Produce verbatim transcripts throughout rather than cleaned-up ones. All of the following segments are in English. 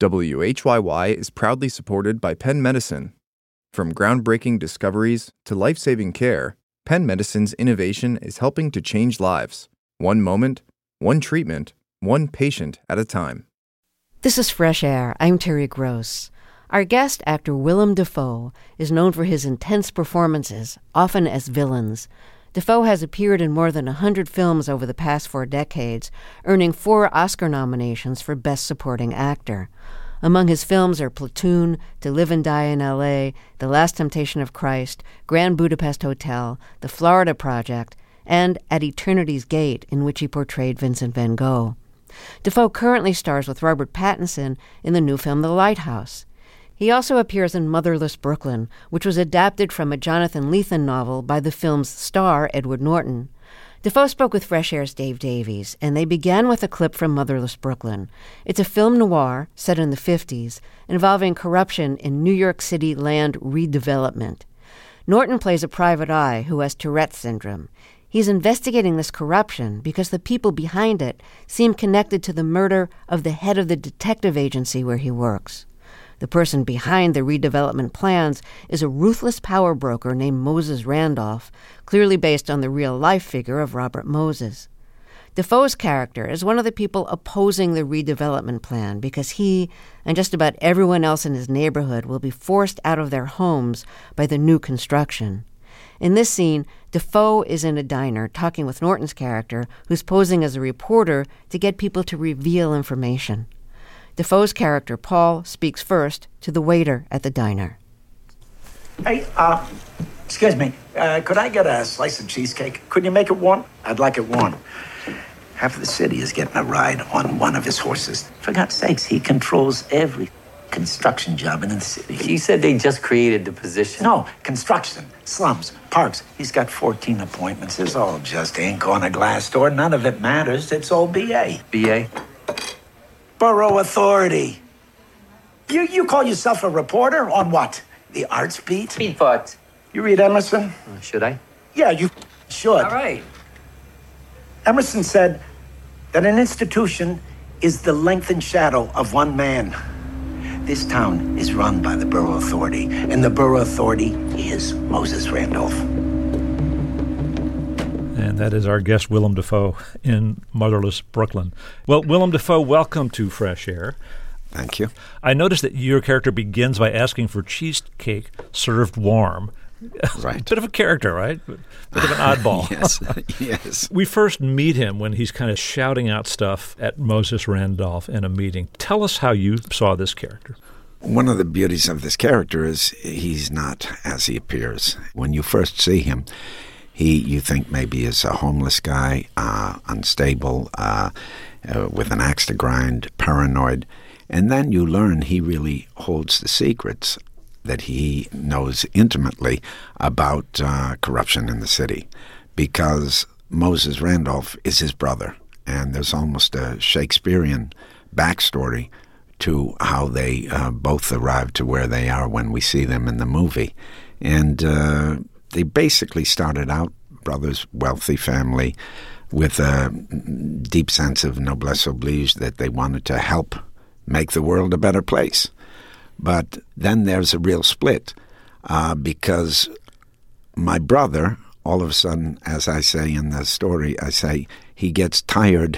W H Y Y is proudly supported by Penn Medicine. From groundbreaking discoveries to life-saving care, Penn Medicine's innovation is helping to change lives, one moment, one treatment, one patient at a time. This is Fresh Air. I'm Terry Gross. Our guest, actor Willem Dafoe, is known for his intense performances, often as villains. Dafoe has appeared in more than one hundred films over the past four decades, earning four Oscar nominations for Best Supporting Actor. Among his films are Platoon, To Live and Die in L A, The Last Temptation of Christ, Grand Budapest Hotel, The Florida Project, and At Eternity's Gate, in which he portrayed Vincent van Gogh. Dafoe currently stars with Robert Pattinson in the new film The Lighthouse. He also appears in Motherless Brooklyn, which was adapted from a Jonathan Lethem novel by the film's star, Edward Norton. Dafoe spoke with Fresh Air's Dave Davies, and they began with a clip from Motherless Brooklyn. It's a film noir set in the fifties, involving corruption in New York City land redevelopment. Norton plays a private eye who has Tourette's syndrome. He's investigating this corruption because the people behind it seem connected to the murder of the head of the detective agency where he works. The person behind the redevelopment plans is a ruthless power broker named Moses Randolph, clearly based on the real-life figure of Robert Moses. Dafoe's character is one of the people opposing the redevelopment plan because he and just about everyone else in his neighborhood will be forced out of their homes by the new construction. In this scene, Dafoe is in a diner talking with Norton's character, who's posing as a reporter to get people to reveal information. Dafoe's character, Paul, speaks first to the waiter at the diner. Hey, uh, excuse me, uh, could I get a slice of cheesecake? Could you make it warm? I'd like it warm. Half of the city is getting a ride on one of his horses. For God's sakes, he controls every construction job in the city. He said they just created the position. No, construction, slums, parks. He's got fourteen appointments. It's all just ink on a glass door. None of it matters. It's all B A. B A? Borough Authority. You you call yourself a reporter on what? The arts beat? Beat what? You read Emerson? Uh, should I? Yeah, you should. All right. Emerson said that an institution is the lengthened shadow of one man. This town is run by the Borough Authority, and the Borough Authority is Moses Randolph. And that is our guest, Willem Dafoe, in Motherless Brooklyn. Well, Willem Dafoe, welcome to Fresh Air. Thank you. I noticed that your character begins by asking for cheesecake served warm. Right. Bit of a character, right? Bit of an oddball. Yes, yes. We first meet him when he's kind of shouting out stuff at Moses Randolph in a meeting. Tell us how you saw this character. One of the beauties of this character is he's not as he appears. When you first see him, he you think maybe is a homeless guy, uh, unstable, uh, uh, with an axe to grind, paranoid. And then you learn he really holds the secrets that he knows intimately about uh, corruption in the city, because Moses Randolph is his brother, and there's almost a Shakespearean backstory to how they uh, both arrived to where they are when we see them in the movie. And uh, they basically started out brothers, wealthy family, with a deep sense of noblesse oblige that they wanted to help make the world a better place. But then there's a real split uh, because my brother, all of a sudden, as I say in the story, I say he gets tired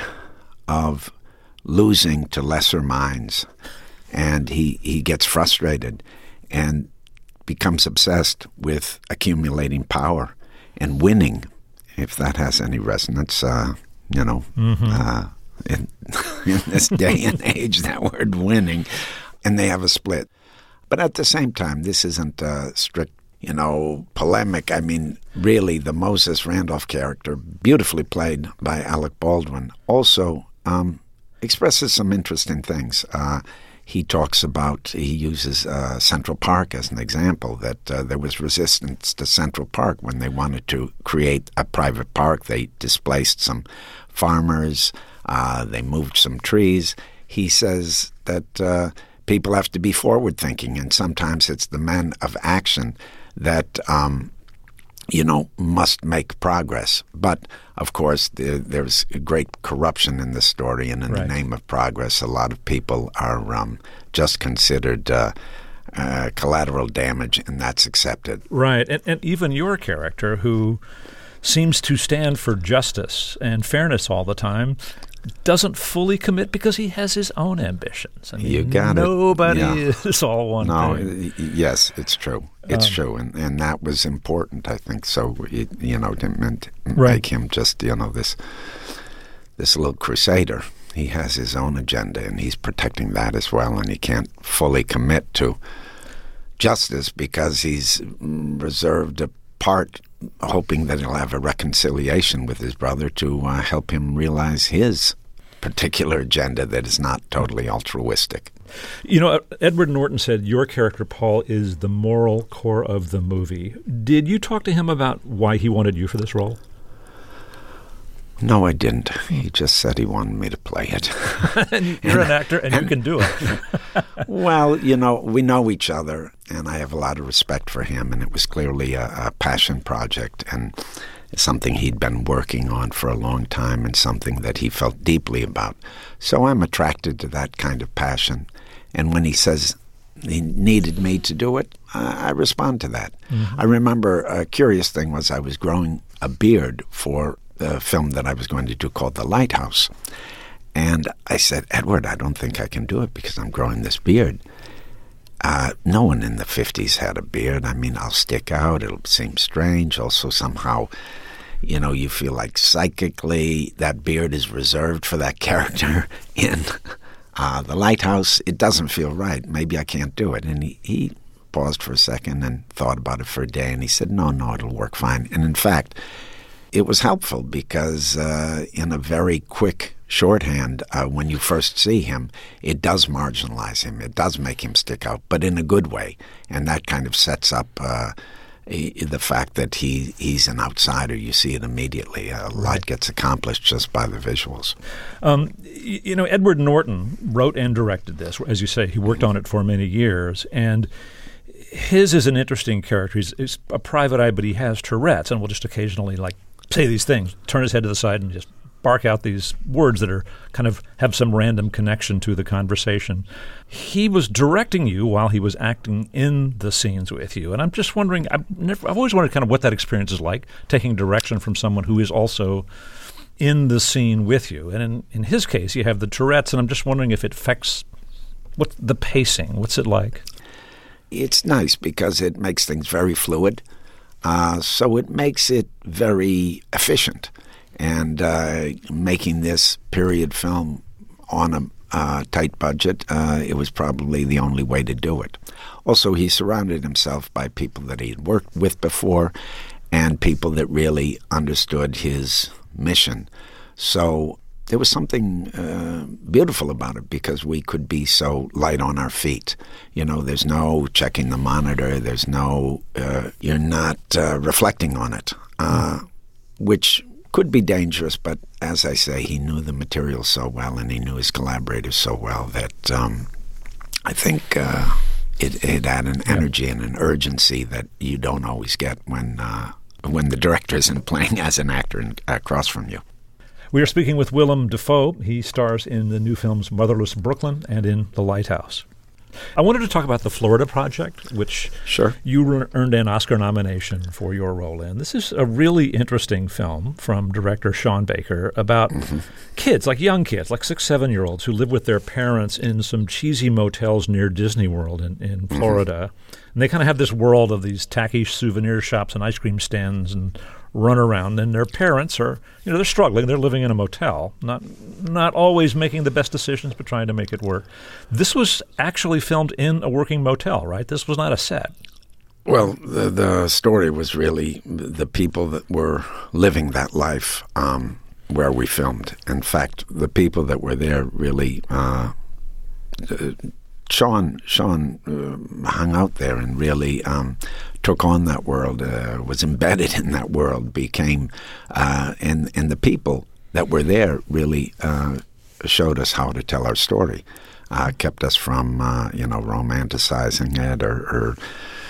of losing to lesser minds, and he, he gets frustrated and becomes obsessed with accumulating power and winning, if that has any resonance, uh, you know, mm-hmm. uh, in, in this day and age, that word winning. And they have a split. But at the same time, this isn't a strict, you know, polemic. I mean, really, the Moses Randolph character, beautifully played by Alec Baldwin, also um, expresses some interesting things. Uh, he talks about, he uses uh, Central Park as an example, that uh, there was resistance to Central Park when they wanted to create a private park. They displaced some farmers. Uh, they moved some trees. He says that uh, people have to be forward-thinking, and sometimes it's the men of action that um, you know, must make progress. But, of course, there, there's great corruption in this story, and in right. the name of progress, a lot of people are um, just considered uh, uh, collateral damage, and that's accepted. Right, and, and even your character, who seems to stand for justice and fairness all the time, doesn't fully commit because he has his own ambitions. I mean, you got nobody it. Yeah. is all one no, thing. Yes, it's true. It's um, true, and and that was important, I think. So it, you know, didn't make right. him just you know this this little crusader. He has his own agenda, and he's protecting that as well. And he can't fully commit to justice because he's reserved a part, hoping that he'll have a reconciliation with his brother to uh, help him realize his particular agenda that is not totally altruistic. You know, Edward Norton said your character, Paul, is the moral core of the movie. Did you talk to him about why he wanted you for this role? No, I didn't. He just said he wanted me to play it. and you're and, an actor, and, and you can do it. Well, you know, we know each other, and I have a lot of respect for him, and it was clearly a, a passion project, and something he'd been working on for a long time, and something that he felt deeply about. So I'm attracted to that kind of passion, and when he says he needed me to do it, I, I respond to that. Mm-hmm. I remember a curious thing was I was growing a beard for the film that I was going to do called The Lighthouse. And I said, Edward, I don't think I can do it because I'm growing this beard. Uh, no one in the fifties had a beard. I mean, I'll stick out. It'll seem strange. Also, somehow, you know, you feel like psychically that beard is reserved for that character in uh, The Lighthouse. It doesn't feel right. Maybe I can't do it. And he, he paused for a second and thought about it for a day. And he said, no, no, it'll work fine. And in fact, it was helpful because uh, in a very quick shorthand, uh, when you first see him, it does marginalize him. It does make him stick out, but in a good way. And that kind of sets up uh, a, the fact that he, he's an outsider. You see it immediately. A lot right. gets accomplished just by the visuals. Um, you know, Edward Norton wrote and directed this. As you say, he worked on it for many years. And his is an interesting character. He's, he's a private eye, but he has Tourette's, and will just occasionally, like, say these things, turn his head to the side and just bark out these words that are kind of have some random connection to the conversation. He was directing you while he was acting in the scenes with you. And I'm just wondering, I've, never, I've always wondered kind of what that experience is like, taking direction from someone who is also in the scene with you. And in, in his case, you have the Tourette's, and I'm just wondering if it affects what the pacing. What's it like? It's nice because it makes things very fluid. Uh, so it makes it very efficient. And uh, making this period film on a uh, tight budget, uh, it was probably the only way to do it. Also, he surrounded himself by people that he had worked with before and people that really understood his mission. So there was something uh, beautiful about it because we could be so light on our feet. You know, there's no checking the monitor. There's no, uh, you're not uh, reflecting on it, uh, which could be dangerous. But as I say, he knew the material so well and he knew his collaborators so well that um, I think uh, it, it had an energy and an urgency that you don't always get when, uh, when the director isn't playing as an actor in, across from you. We are speaking with Willem Dafoe. He stars in the new films Motherless Brooklyn and in The Lighthouse. I wanted to talk about the Florida Project, which sure. you re- earned an Oscar nomination for your role in. This is a really interesting film from director Sean Baker about mm-hmm. kids, like young kids, like six, seven-year-olds who live with their parents in some cheesy motels near Disney World in, in Florida. Mm-hmm. And they kind of have this world of these tacky souvenir shops and ice cream stands and run around, and their parents are, you know, they're struggling. They're living in a motel, not not always making the best decisions, but trying to make it work. This was actually filmed in a working motel, right? This was not a set. Well, the, the story was really the people that were living that life um, where we filmed. In fact, the people that were there really uh, Sean Sean uh, hung out there and really um, took on that world, uh, was embedded in that world, became, uh, and and the people that were there really uh, showed us how to tell our story, uh, kept us from uh, you know romanticizing it or, or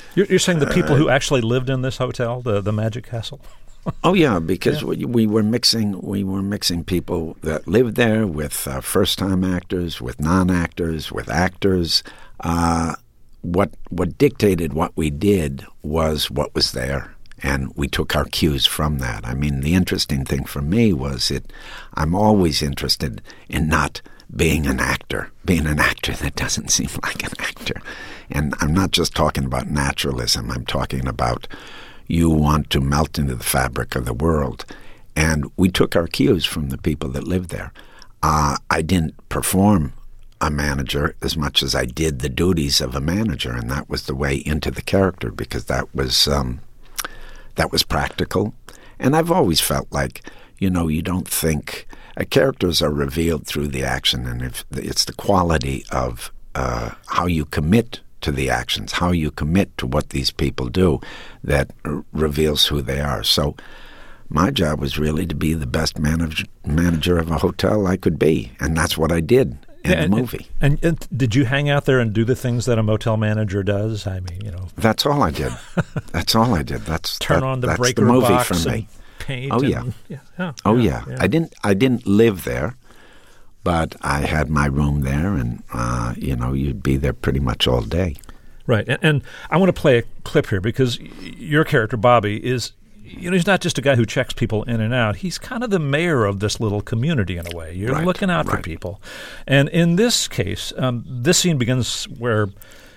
You're, you're saying the people uh, who actually lived in this hotel, the the Magic Castle? Oh yeah, because yeah. We, we were mixing we were mixing people that lived there with uh, first-time actors, with non-actors, with actors. Uh, what what dictated what we did was what was there, and we took our cues from that. I mean, the interesting thing for me was it. I'm always interested in not being an actor, being an actor that doesn't seem like an actor, and I'm not just talking about naturalism. I'm talking about you want to melt into the fabric of the world. And we took our cues from the people that lived there. Uh, I didn't perform a manager as much as I did the duties of a manager, and that was the way into the character, because that was um, that was practical. And I've always felt like, you know, you don't think uh, characters are revealed through the action, and if it's the quality of uh, how you commit to the actions, how you commit to what these people do, that r- reveals who they are. So my job was really to be the best manager manager of a hotel I could be, and that's what I did in yeah, the and, movie. And, and did you hang out there and do the things that a motel manager does? I mean, you know, that's all I did. That's all I did. That's turn that, on the that's breaker the movie box for me. And paint. Oh and, yeah. yeah, yeah oh yeah, yeah. yeah. I didn't. I didn't live there. But I had my room there, and, uh, you know, you'd be there pretty much all day. Right. And, and I want to play a clip here because your character, Bobby, is, you know, he's not just a guy who checks people in and out. He's kind of the mayor of this little community in a way. You're right, looking out right. for people. And in this case, um, this scene begins where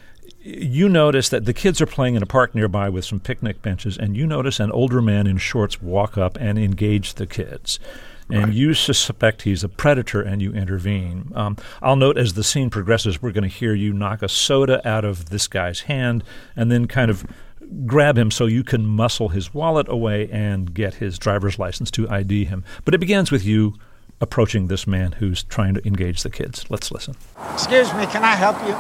you notice that the kids are playing in a park nearby with some picnic benches, and you notice an older man in shorts walk up and engage the kids. And right. you suspect he's a predator, and you intervene. Um, I'll note as the scene progresses, we're going to hear you knock a soda out of this guy's hand and then kind of grab him so you can muscle his wallet away and get his driver's license to I D him. But it begins with you approaching this man who's trying to engage the kids. Let's listen. Excuse me, can I help you?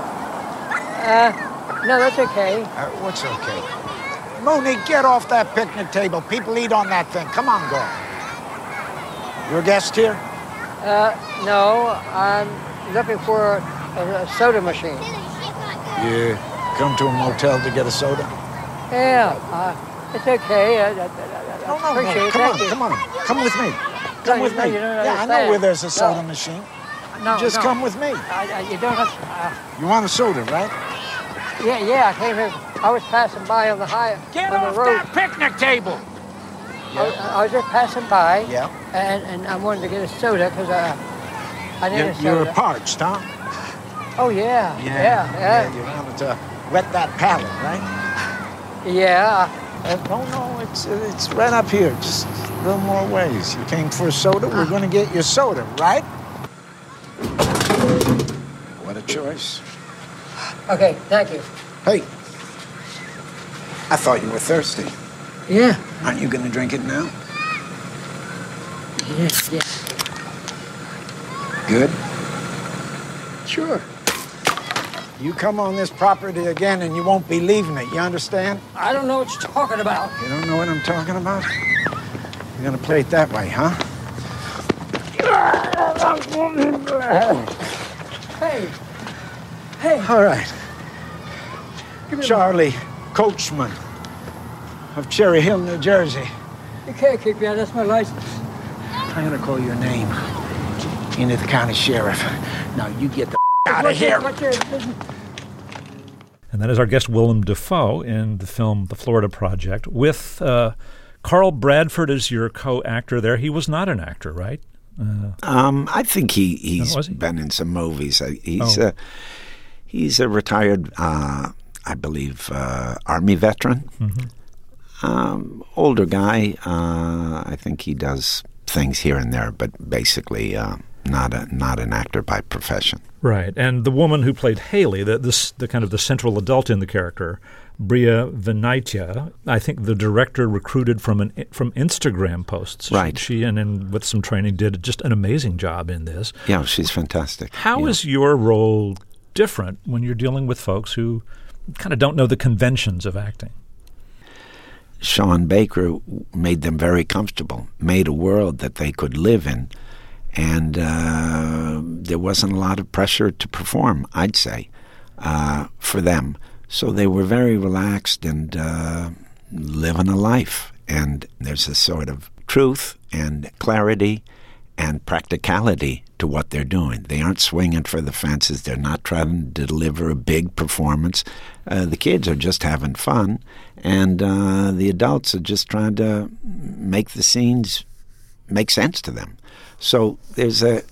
Uh, no, that's okay. Uh, what's okay? Monique, get off that picnic table. People eat on that thing. Come on, girl. You're a guest here? Uh, no, I'm looking for a, a soda machine. You come to a motel to get a soda? Yeah, uh, it's okay. I, I, I no, no, appreciate no. it. Come Thank on, you. come on. Come with me. Come no, with no, me. You don't yeah, I understand. know where there's a soda no. machine. No, Just no. come with me. I, I, you don't have to, uh, You want a soda, right? Yeah, yeah, I came here. I was passing by on the high Get on off the road. that picnic table! I, was- I was just passing by. Yeah. And, and I wanted to get a soda because uh, I needed You're, a soda. you're parched, huh? Oh, yeah. Yeah, yeah. You wanted to wet that palate, right? Yeah. Uh, no, no, it's uh, it's right up here. Just a little more ways. You came for a soda. We're going to get you soda, right? What a choice. Okay, thank you. Hey, I thought you were thirsty. Yeah. Aren't you going to drink it now? Yes, yes. Good. Sure. You come on this property again and you won't be leaving it. You understand? I don't know what you're talking about. You don't know what I'm talking about? You're going to play it that way, huh? Hey. Hey. All right. Charlie Coachman of Cherry Hill, New Jersey. You can't kick me out. That's my license. I'm going to call your name into the county sheriff. Now you get the out of here. And that is our guest, Willem Dafoe, in the film The Florida Project, with uh, Carl Bradford as your co-actor there. He was not an actor, right? Uh, um, I think he, he's oh, he? been in some movies. He's, oh. a, he's a retired, uh, I believe, uh, Army veteran. Mm-hmm. Um, older guy. Uh, I think he does things here and there, but basically uh, not a not an actor by profession. Right, and the woman who played Haley, the this the kind of the central adult in the character, Bria Venaitia, I think the director recruited from an from Instagram posts. Right, she, she and then with some training did just an amazing job in this. Yeah, she's fantastic. How yeah. is your role different when you're dealing with folks who kind of don't know the conventions of acting? Sean Baker made them very comfortable, made a world that they could live in, and uh, there wasn't a lot of pressure to perform, I'd say, uh, for them. So they were very relaxed and uh, living a life. And there's a sort of truth and clarity and practicality to what they're doing. They aren't swinging for the fences. They're not trying to deliver a big performance. Uh, the kids are just having fun, and uh, the adults are just trying to make the scenes make sense to them. So there's a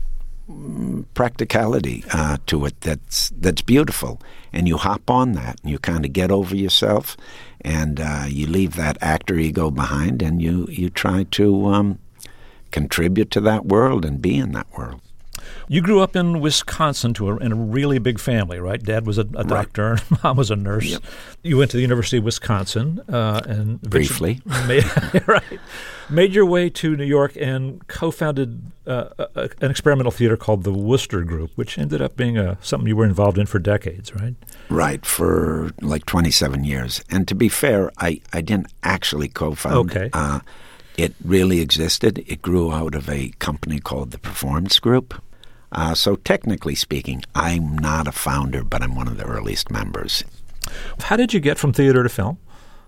practicality uh, to it that's that's beautiful, and you hop on that, and you kind of get over yourself, and uh, you leave that actor ego behind, and you, you try to um, contribute to that world and be in that world. You grew up in Wisconsin to a, in a really big family, right? Dad was a, a doctor, right. And Mom was a nurse. Yep. You went to the University of Wisconsin uh, and briefly, made, right, made your way to New York and co-founded uh, a, an experimental theater called the Wooster Group, which ended up being a, something you were involved in for decades, right? Right, for like twenty-seven years. And to be fair, I, I didn't actually co-found. Okay. Uh, it really existed. It grew out of a company called the Performance Group. Uh, so technically speaking, I'm not a founder, but I'm one of the earliest members. How did you get from theater to film?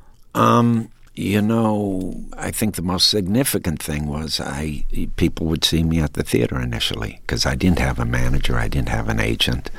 Um, you know, I think the most significant thing was I people would see me at the theater initially because I didn't have a manager, I didn't have an agent.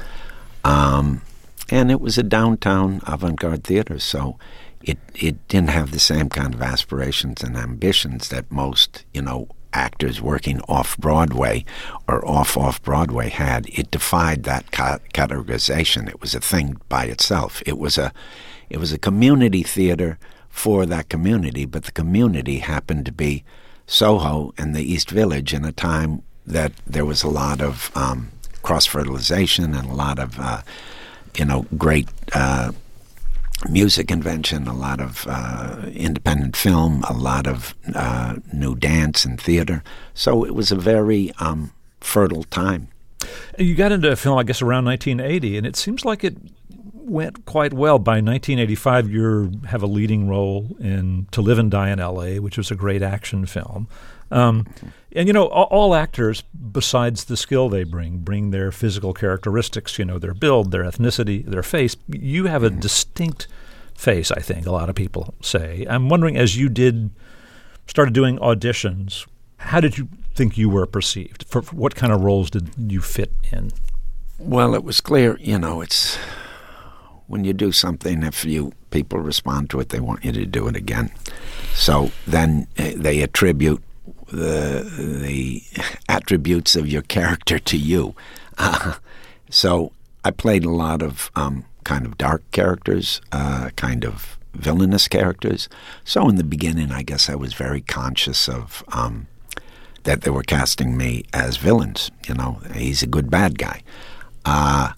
Um, and it was a downtown avant-garde theater, so it, it didn't have the same kind of aspirations and ambitions that most, you know, actors working off-Broadway or off-off-Broadway had. It defied that ca- categorization. It was a thing by itself. It was a it was a community theater for that community, but the community happened to be Soho and the East Village in a time that there was a lot of um, cross-fertilization and a lot of, uh, you know, great uh music invention, a lot of uh, independent film, a lot of uh, new dance and theater. So it was a very um, fertile time. You got into film, I guess, around nineteen eighty, and it seems like it went quite well. By nineteen eighty-five, you have a leading role in To Live and Die in L A, which was a great action film. Um, and, you know, all, all actors, besides the skill they bring, bring their physical characteristics, you know, their build, their ethnicity, their face. You have a distinct face, I think, a lot of people say. I'm wondering, as you did, started doing auditions, how did you think you were perceived? For, for what kind of roles did you fit in? Well, it was clear, you know, it's when you do something, if you people respond to it, they want you to do it again. So then uh, they attribute the the attributes of your character to you. Uh, so I played a lot of um, kind of dark characters, uh, kind of villainous characters. So in the beginning, I guess I was very conscious of um, that they were casting me as villains. You know, he's a good bad guy. Uh,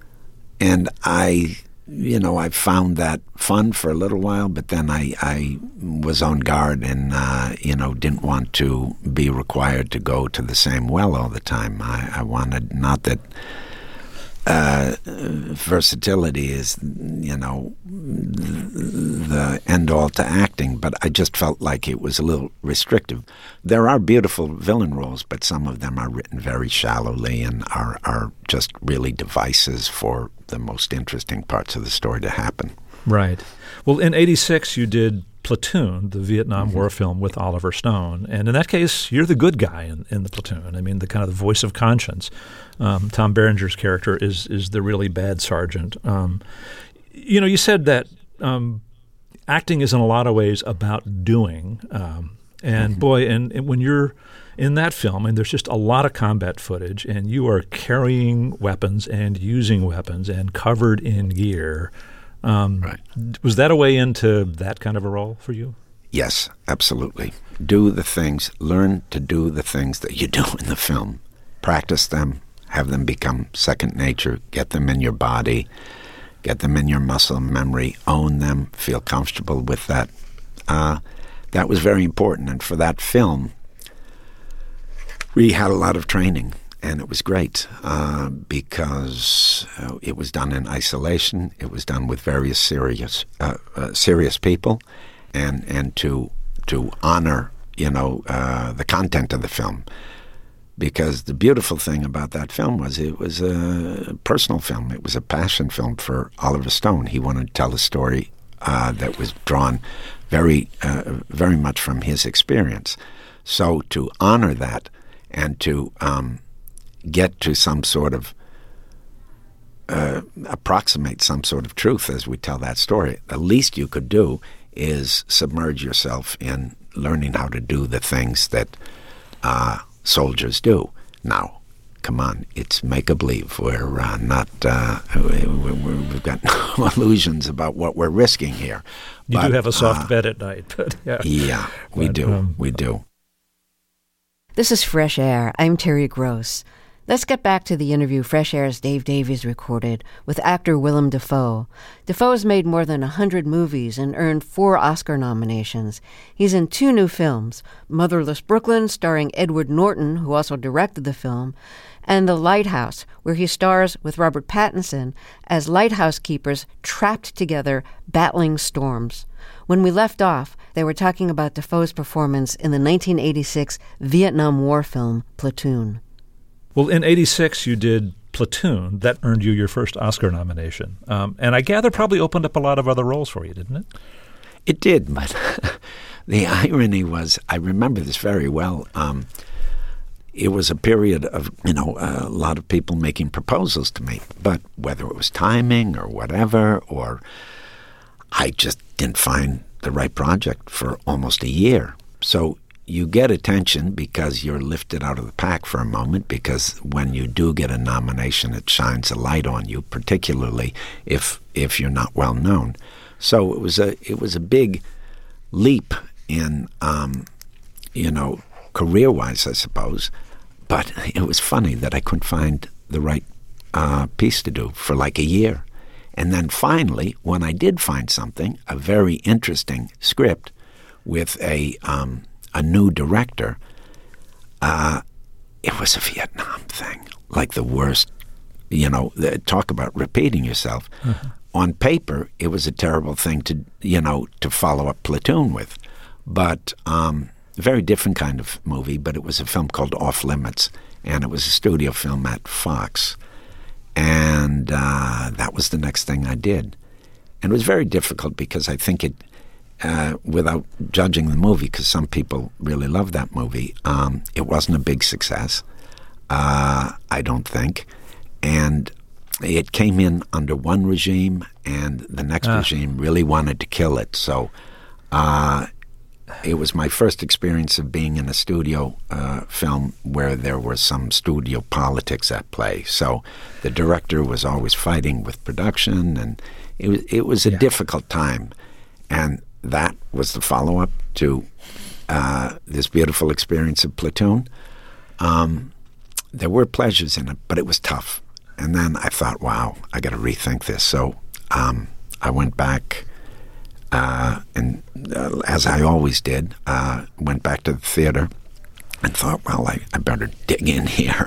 and I... You know, I found that fun for a little while, but then I, I was on guard and, uh, you know, didn't want to be required to go to the same well all the time. I, I wanted, not that uh, versatility is, you know, the end-all to acting, but I just felt like it was a little restrictive. There are beautiful villain roles, but some of them are written very shallowly and are, are just really devices for the most interesting parts of the story to happen. Right. Well, in eighty-six, you did Platoon, the Vietnam mm-hmm. War film with Oliver Stone. And in that case, you're the good guy in, in the platoon. I mean, the kind of the voice of conscience. Um, Tom Berenger's character is is the really bad sergeant. Um, you know, you said that um, acting is in a lot of ways about doing. Um, and mm-hmm. boy, and, and when you're in that film, and there's just a lot of combat footage, and you are carrying weapons and using weapons and covered in gear. Um, right. Was that a way into that kind of a role for you? Yes, absolutely. Do the things, learn to do the things that you do in the film. Practice them, have them become second nature, get them in your body, get them in your muscle memory, own them, feel comfortable with that. Uh, that was very important, and for that film, we had a lot of training, and it was great uh, because uh, it was done in isolation. It was done with various serious, uh, uh, serious people, and and to to honor, you know, uh, the content of the film. because the beautiful thing about that film was it was a personal film. It was a passion film for Oliver Stone. He wanted to tell a story uh, that was drawn very, uh, very much from his experience. So to honor that and to um, get to some sort of uh, approximate some sort of truth as we tell that story, the least you could do is submerge yourself in learning how to do the things that uh, soldiers do. Now, come on, it's make-a-believe. We're uh, not, uh, we're, we've got no illusions about what we're risking here. You but, do have a soft uh, bed at night. But yeah, yeah we but, do, um, we do. This is Fresh Air. I'm Terry Gross. Let's get back to the interview Fresh Air's Dave Davies recorded with actor Willem Dafoe. Dafoe has made more than one hundred movies and earned four Oscar nominations. He's in two new films, Motherless Brooklyn, starring Edward Norton, who also directed the film, and The Lighthouse, where he stars with Robert Pattinson as lighthouse keepers trapped together, battling storms. When we left off, they were talking about Dafoe's performance in the nineteen eighty-six Vietnam War film Platoon. Well, in eighty-six, you did Platoon. That earned you your first Oscar nomination. Um, and I gather probably opened up a lot of other roles for you, didn't it? It did, but the irony was, I remember this very well. Um, it was a period of, you know, a lot of people making proposals to me. But whether it was timing or whatever, or I just didn't find the right project for almost a year. So you get attention because you're lifted out of the pack for a moment, because when you do get a nomination, it shines a light on you, particularly if if you're not well known. So it was a it was a big leap in um, you know career-wise, I suppose. But it was funny that I couldn't find the right uh, piece to do for like a year, and then finally, when I did find something, a very interesting script with a um, a new director, uh, it was a Vietnam thing, like the worst, you know, the, talk about repeating yourself. Mm-hmm. On paper, it was a terrible thing to, you know, to follow up Platoon with. But um, a very different kind of movie, but it was a film called Off Limits, and it was a studio film at Fox. And uh, that was the next thing I did. And it was very difficult because I think it, Uh, without judging the movie, because some people really love that movie, um, it wasn't a big success, uh, I don't think. And it came in under one regime, and the next ah. regime really wanted to kill it. So uh, it was my first experience of being in a studio uh, film where there was some studio politics at play. So the director was always fighting with production, and it was, it was a yeah. difficult time. And that was the follow-up to uh, this beautiful experience of Platoon. Um, there were pleasures in it, but it was tough. And then I thought, wow, I got to rethink this. So um, I went back, uh, and uh, as I always did, uh, went back to the theater and thought, well, I, I better dig in here.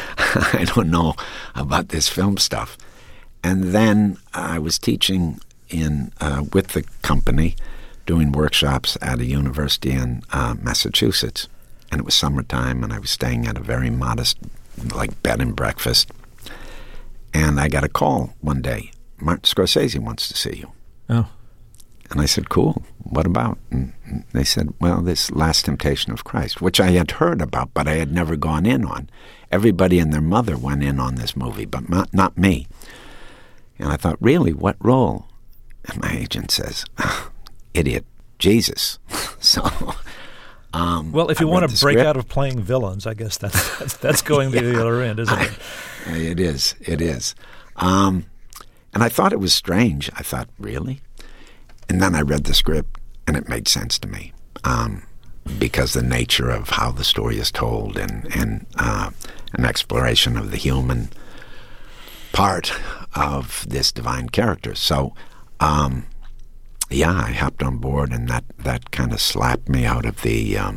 I don't know about this film stuff. And then I was teaching in uh, with the company, doing workshops at a university in uh, Massachusetts. And it was summertime, and I was staying at a very modest, like, bed and breakfast. And I got a call one day. Martin Scorsese wants to see you. Oh. And I said, cool. What about? And they said, well, this Last Temptation of Christ, which I had heard about, but I had never gone in on. Everybody and their mother went in on this movie, but not, not me. And I thought, really, what role? And my agent says, idiot, Jesus. So, um, well, if you I want to break script. out of playing villains, I guess that's that's, that's going to yeah, the other end, isn't I, it? It is. It is. Um, and I thought it was strange. I thought, really? And then I read the script, and it made sense to me, um, because the nature of how the story is told, and and uh, an exploration of the human part of this divine character. So. Um, yeah, I hopped on board, and that, that kind of slapped me out of the, um,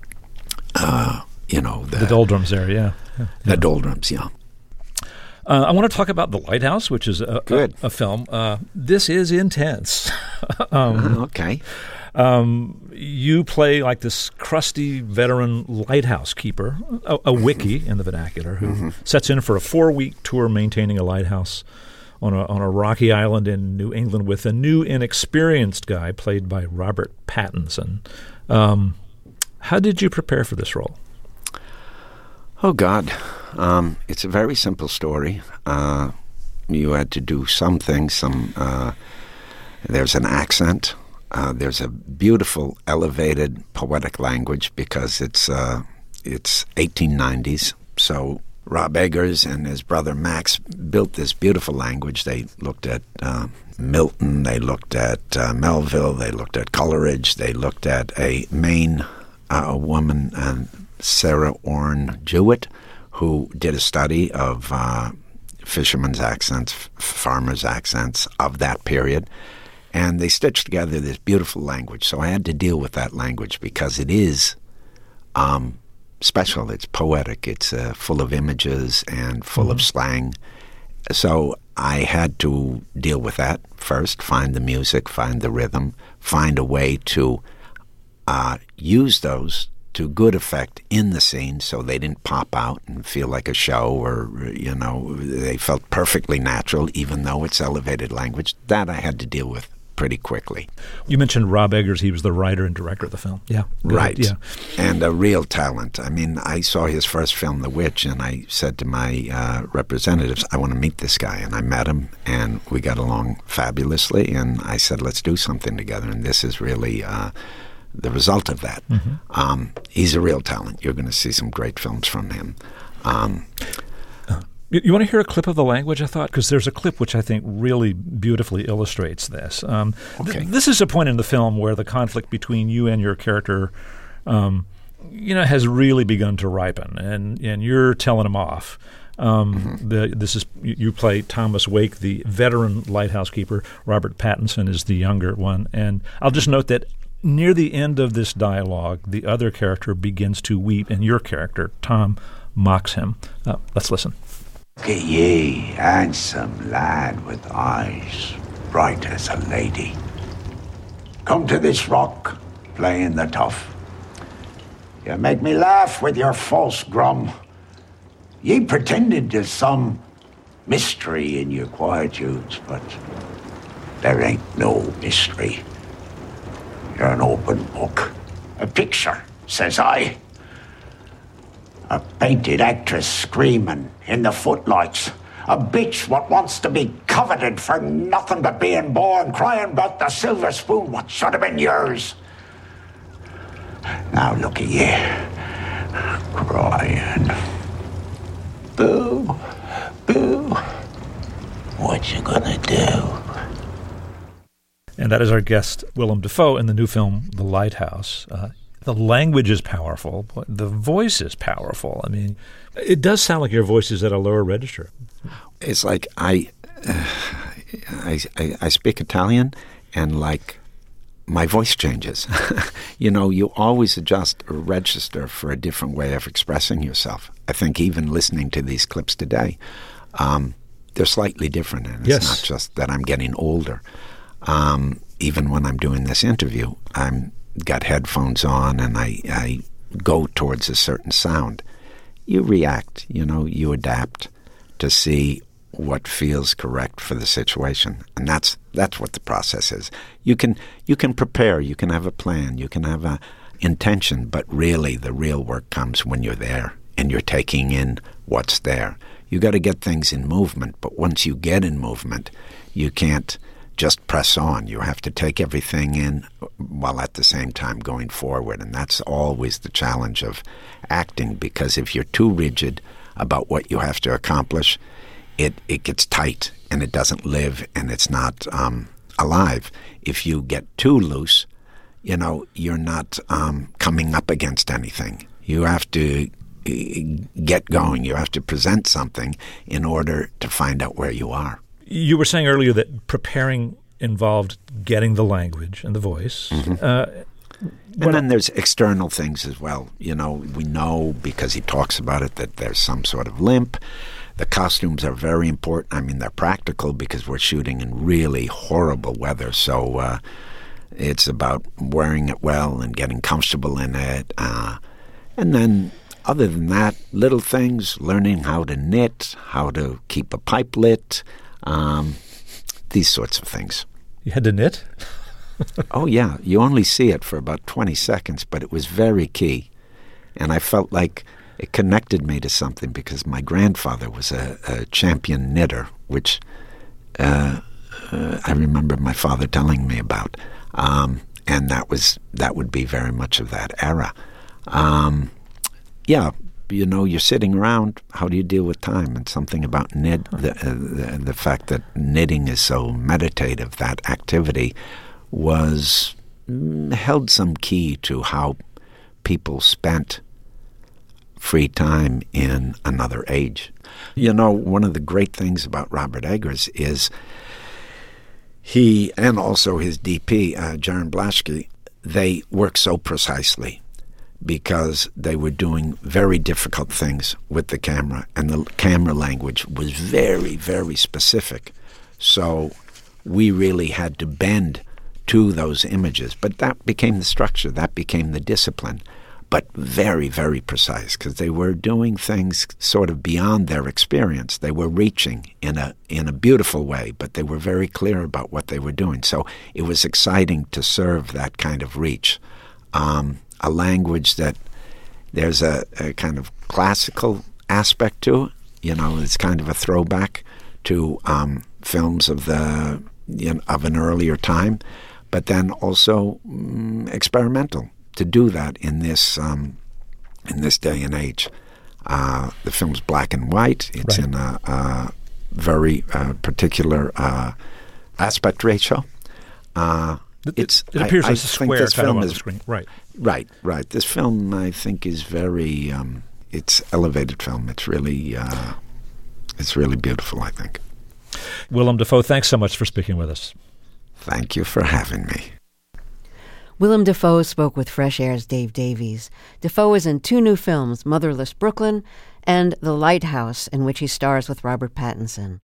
uh, you know, the, the doldrums there, yeah. yeah. The doldrums, yeah. Uh, I want to talk about The Lighthouse, which is a, Good. a, a film. Uh, this is intense. um, uh, okay. Um, you play like this crusty veteran lighthouse keeper, a, a wickie in the vernacular, who mm-hmm. sets in for a four-week tour maintaining a lighthouse on a, on a rocky island in New England with a new, inexperienced guy played by Robert Pattinson. Um, how did you prepare for this role? Oh, God. Um, it's a very simple story. Uh, you had to do some things. Some uh, there's an accent. Uh, there's a beautiful, elevated, poetic language because it's uh, it's eighteen nineties. So Rob Eggers and his brother Max built this beautiful language. They looked at uh, Milton. They looked at uh, Melville. They looked at Coleridge. They looked at a Maine uh, woman, uh, Sarah Orne Jewett, who did a study of uh, fishermen's accents, f- farmers' accents of that period. And they stitched together this beautiful language. So I had to deal with that language because it is um, special. It's poetic. It's uh, full of images and full mm-hmm. of slang. So I had to deal with that first, find the music, find the rhythm, find a way to uh, use those to good effect in the scene so they didn't pop out and feel like a show or, you know, they felt perfectly natural even though it's elevated language. That I had to deal with pretty quickly. You mentioned Rob Eggers. He was the writer and director of the film. Yeah. Right. Yeah. And a real talent. I mean, I saw his first film, The Witch, and I said to my uh, representatives, I want to meet this guy. And I met him, and we got along fabulously. And I said, let's do something together. And this is really uh, the result of that. Mm-hmm. Um, he's a real talent. You're going to see some great films from him. Um, You, you want to hear a clip of the language, I thought? Because there's a clip which I think really beautifully illustrates this. Um, okay. th- this is a point in the film where the conflict between you and your character, um, you know, has really begun to ripen, and, and you're telling him off. Um, mm-hmm. the, this is you, you play Thomas Wake, the veteran lighthouse keeper. Robert Pattinson is the younger one. And I'll just note that near the end of this dialogue, the other character begins to weep, and your character, Tom, mocks him. Uh, let's listen. Look at ye, handsome lad with eyes bright as a lady. Come to this rock, playing the tough. You make me laugh with your false grum. Ye pretended there's some mystery in your quietudes, but there ain't no mystery. You're an open book. A picture, says I. A painted actress screaming in the footlights. A bitch what wants to be coveted for nothing but being born, crying about the silver spoon what should have been yours. Now look at you, crying. Boo, boo. What you gonna do? And that is our guest, Willem Dafoe, in the new film, The Lighthouse. Uh, the language is powerful. The voice is powerful. I mean, it does sound like your voice is at a lower register. It's like I, uh, I, I, I speak Italian, and like my voice changes. You know, you always adjust a register for a different way of expressing yourself. I think even listening to these clips today, um, they're slightly different. And it's yes. not just that I'm getting older. Um, even when I'm doing this interview, I'm got headphones on and I, I go towards a certain sound. You react, you know, you adapt to see what feels correct for the situation. And that's that's what the process is. You can you can prepare, you can have a plan, you can have a intention, but really the real work comes when you're there and you're taking in what's there. You got to get things in movement, but once you get in movement, you can't just press on. You have to take everything in while at the same time going forward. And that's always the challenge of acting, because if you're too rigid about what you have to accomplish, it, it gets tight and it doesn't live and it's not um, alive. If you get too loose, you know, you're not um, coming up against anything. You have to get going. You have to present something in order to find out where you are. You were saying earlier that preparing involved getting the language and the voice. Mm-hmm. Uh, and then there's external things as well. You know, we know because he talks about it that there's some sort of limp. The costumes are very important. I mean, they're practical because we're shooting in really horrible weather. So uh, It's about wearing it well and getting comfortable in it. Uh, and then other than that, little things, learning how to knit, how to keep a pipe lit, um, these sorts of things. You had to knit? Oh, yeah. You only see it for about twenty seconds, but it was very key. And I felt like it connected me to something because my grandfather was a, a champion knitter, which uh, uh, I remember my father telling me about. Um, and that was that would be very much of that era. Um, yeah, you know, you're sitting around. How do you deal with time? And something about knit, the, uh, the, the fact that knitting is so meditative, that activity was mm, held some key to how people spent free time in another age. You know, one of the great things about Robert Eggers is he, and also his D P, uh, Jaron Blaschke, they work so precisely because they were doing very difficult things with the camera, and the camera language was very, very specific. So we really had to bend to those images. But that became the structure, that became the discipline. But very, very precise, because they were doing things sort of beyond their experience. They were reaching in a in a beautiful way, but they were very clear about what they were doing. So it was exciting to serve that kind of reach. Um, a language that there's a, a kind of classical aspect to, you know, it's kind of a throwback to um, films of the you know, of an earlier time, but then also mm, experimental. To do that in this um, in this day and age. Uh, the film's black and white. It's right. in a, a very uh, particular uh, aspect ratio. Uh, it, it's it appears I, as a I square this kind film of on is, the screen. Right. Right, right. This film, I think, is very, um, it's elevated film. It's really, uh, it's really beautiful, I think. Willem Dafoe, thanks so much for speaking with us. Thank you for having me. Willem Dafoe spoke with Fresh Air's Dave Davies. Dafoe is in two new films, Motherless Brooklyn and The Lighthouse, in which he stars with Robert Pattinson.